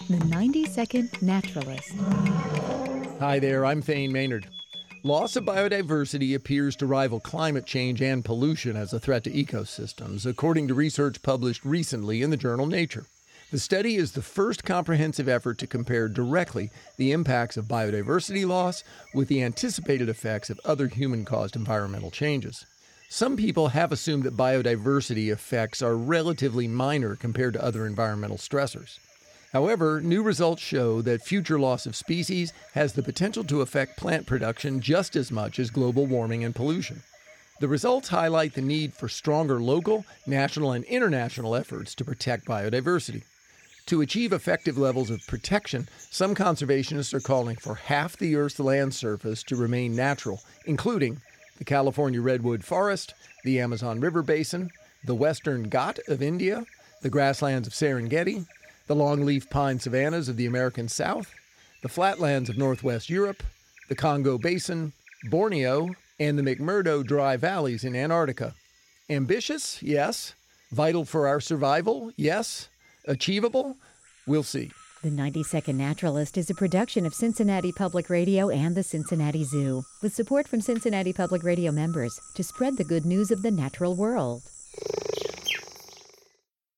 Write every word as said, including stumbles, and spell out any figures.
The ninety second Naturalist. Hi there, I'm Thane Maynard. Loss of biodiversity appears to rival climate change and pollution as a threat to ecosystems, according to research published recently in the journal Nature. The study is the first comprehensive effort to compare directly the impacts of biodiversity loss with the anticipated effects of other human-caused environmental changes. Some people have assumed that biodiversity effects are relatively minor compared to other environmental stressors. However, new results show that future loss of species has the potential to affect plant production just as much as global warming and pollution. The results highlight the need for stronger local, national, and international efforts to protect biodiversity. To achieve effective levels of protection, some conservationists are calling for half the Earth's land surface to remain natural, including the California redwood forest, the Amazon River basin, the Western Ghat of India, the grasslands of Serengeti, the longleaf pine savannas of the American South, the flatlands of Northwest Europe, the Congo Basin, Borneo, and the McMurdo Dry Valleys in Antarctica. Ambitious? Yes. Vital for our survival? Yes. Achievable? We'll see. The ninety second Naturalist is a production of Cincinnati Public Radio and the Cincinnati Zoo, with support from Cincinnati Public Radio members to spread the good news of the natural world.